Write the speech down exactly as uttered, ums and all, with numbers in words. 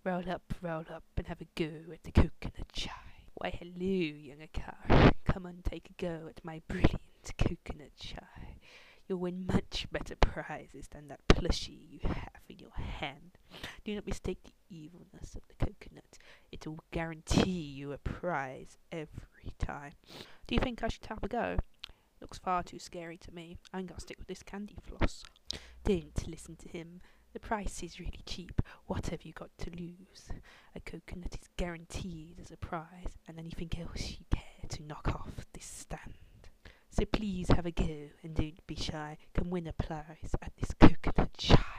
Roll up, roll up, and have a go at the coconut chai. Why, hello, young Akar. Come and take a go at my brilliant coconut chai. You'll win much better prizes than that plushie you have in your hand. Do not mistake the evilness of the coconut. It will guarantee you a prize every time. Do you think I should have a go? Looks far too scary to me. I'm gonna stick with this candy floss. Don't listen to him. The price is really cheap. What have you got to lose? A coconut is guaranteed as a prize, and anything else you care to knock off this stand. So please have a go and don't be shy. Come win a prize at this coconut shop.